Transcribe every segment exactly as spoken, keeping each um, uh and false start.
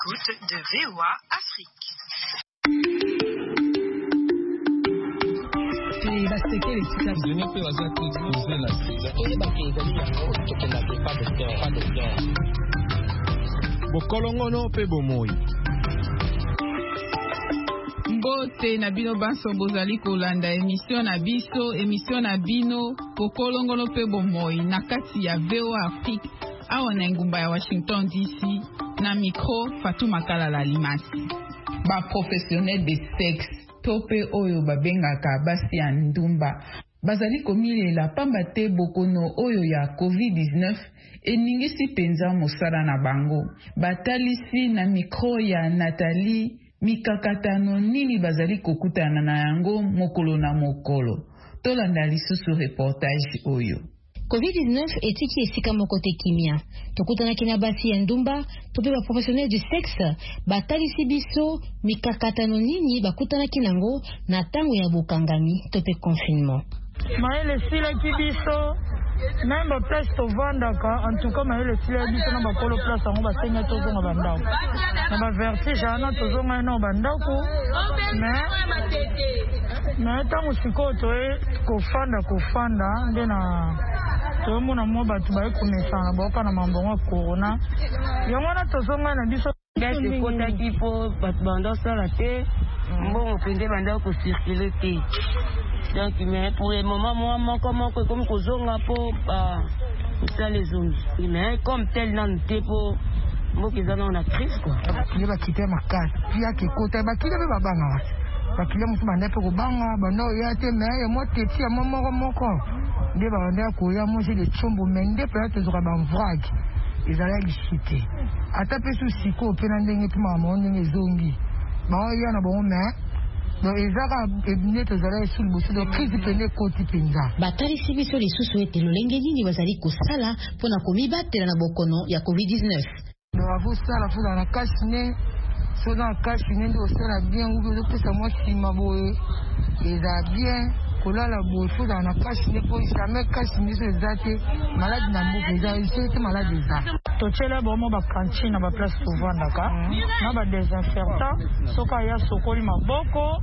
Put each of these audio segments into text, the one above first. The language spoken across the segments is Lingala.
l'écoute de V O A Afrique. Bokolongono pe bomoi. Mbote na bino banso bozali kolanda émission na biso émission na bino bokolongono pe bomoi na kati ya V O A Afrique awa na ngumba ya Washington D C na micro Fatou Makalala Limasi. Ba professionnel de sexe tope oyo babengaka basi ya ndumba bazali komilela pamba te bokono oyo ya covid dix-neuf eningisi penza mosala na bango. Batalisi na micro ya Nathalie mikakatano nini bazali kokutana na yango mokolo na mokolo. Tolanda lisusu reportage oyo. covid dix-neuf etiki esika moko te kimia. Tokutana kina basi ya ndumba, tope ba professionnel du sexe, batalisi biso mikakatano nini bakutana kinango na tango ya bokangami tope confinement. Maele sila kibiso même ba place to vandaka en tout cas maele sila biso na ba kolo place ngo ba senya to zonga bandao na ba vertige ana to zonga no bandako mais mais tango sikoto e ko fanda ko fanda ndena to muna mo batu ba ikomesana boka na mambo ngo corona yango na to zonga na biso basi kota tipo batu bando sala te mbongo pende bandako circuler te. Donc, mais pour le moment, moi, moi, comment, comme Kozonga pour ça les zones. Mais comme tel dans le dépôt, moi, qu'ils en ont la crise, quoi. Il va quitter ma case. Il y a qui côté, bah, qui devait babanga. Bah, qui l'aime, bah, n'est pas au banga, bah, non, il y a des mais, moi, t'es petit, moi, moi, moi, quoi. Des bah, on est à courir, manger des chambres, mais des peut-être, ils auraient un vrac. Ils allaient les chuter. À taper sous siko, penanding et tout, maman, on est les zombies. Bah, il y en a bon, mais. Donc ezaka ebine tozala esul boso de crise pene koti penza batalisi biso lisusu ete lolenge nini bazali kosala mpona komibatela na bokono ya covid dix-neuf. donc avosala foza na kashine soza na kashine nde osala bien ubi ozopesa mwa nsima boye eza bien kolala boye foza na kashine po jamais kashine biso eza te maladi na mboka eza ese te maladi eza totyela bomo bakantine na baplace tovandaka na badesinfectant soki aya sokoli maboko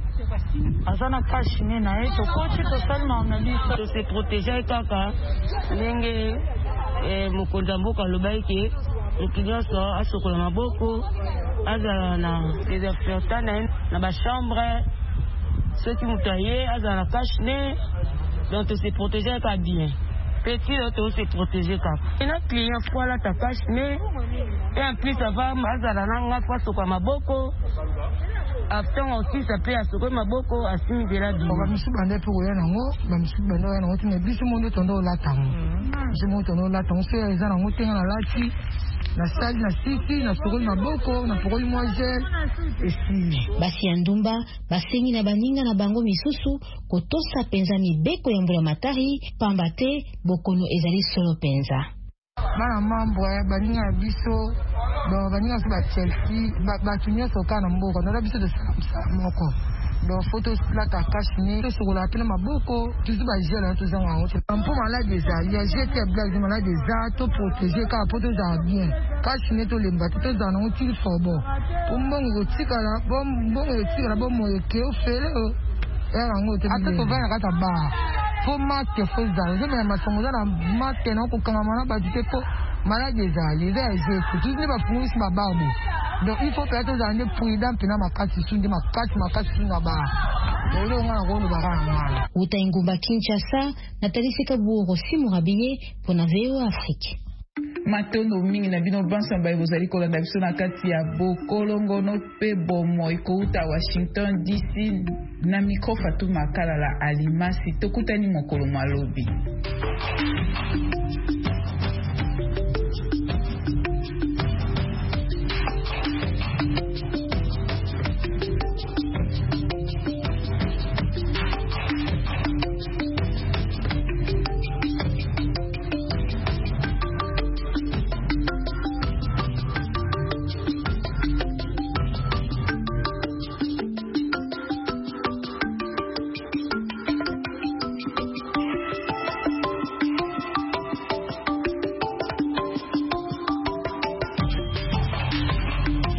aza na kashine na ye tokoti tosalima na biso tose protege kaka ndenge mokonzi ya mboka alobaki ke motu nyonso asokola maboko azala na desinfectant na ye na bachambre soki moto aye azala na kashine donc tose protege kaka bien petit auto se protéger kaka. Et notre client fois là ta cache mais et en plus ça va mazala nanga kwa soko maboko. Après aussi ça peut asoko maboko asimi de la vie. On va misu bande pour ya nango, ba misu bande ya nango tine biso mondo tondo la tango. Biso mondo tondo la tango se eza nango tenga na lati. Na sali na siki na soko maboko na pokoli moje esi. Basi ya ndumba basengi na baninga na bango misusu kotosa penza mibeko ya mbula matari pambate bokono ezali solo penza. Bana mambo ya baninga biso do baninga so ba Chelsea ba ba tunyo soka na mboka na biso de moko. Do photos plata kashine to sokola pena maboko tuzu ba jela to zanga wote. Ampo malade ezali ya jete blague malade za to protéger ka poto za bien. Kashine to lemba to za na uti fobo. Umbongo tikala bom bongo tikala bom mo ke o fele o. Era ngote ata to vana kata ba. Fo mate fo za je me masongo za na mate na ko kanga mana ba dite po malade ezali za je tuzu ne ba funisi mababu. Donc il faut peut-être dans les prudents pena makati sunde makati makati sunga ba. Lelo ngana ko ndubara ngana. Uta ingumba Kinshasa Nathalie Kaburo Simon Rabier pour na V O A Afrique. Matondo mingi na bino bansa mbaye bozali kolanda biso na kati ya bokolongono pe bomoi kouta Washington D C na micro Fatou Makalala Alimasi tokutani mokolo malobi.